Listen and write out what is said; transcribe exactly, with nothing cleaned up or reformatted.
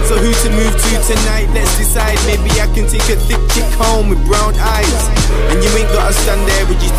So who to move to tonight? Let's decide. Maybe I can take a thick chick home with brown eyes, and you ain't gotta stand there with your